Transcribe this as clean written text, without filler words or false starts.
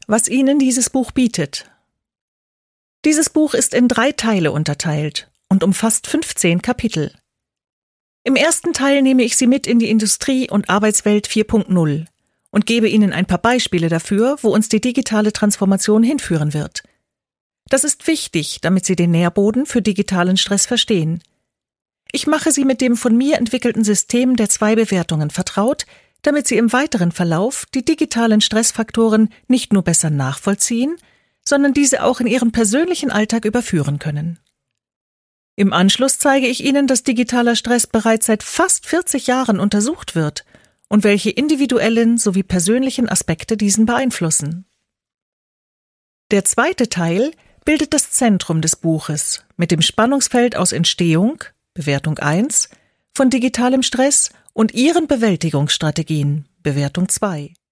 Was Ihnen dieses Buch bietet. Dieses Buch ist in 3 Teile unterteilt und umfasst 15 Kapitel. Im ersten Teil nehme ich Sie mit in die Industrie- und Arbeitswelt 4.0 und gebe Ihnen ein paar Beispiele dafür, wo uns die digitale Transformation hinführen wird. Das ist wichtig, damit Sie den Nährboden für digitalen Stress verstehen. Ich mache Sie mit dem von mir entwickelten System der 2 Bewertungen vertraut, damit Sie im weiteren Verlauf die digitalen Stressfaktoren nicht nur besser nachvollziehen, sondern diese auch in Ihren persönlichen Alltag überführen können. Im Anschluss zeige ich Ihnen, dass digitaler Stress bereits seit fast 40 Jahren untersucht wird und welche individuellen sowie persönlichen Aspekte diesen beeinflussen. Der zweite Teil bildet das Zentrum des Buches mit dem Spannungsfeld aus Entstehung, Bewertung 1, von digitalem Stress und Ihren Bewältigungsstrategien, Bewertung 2.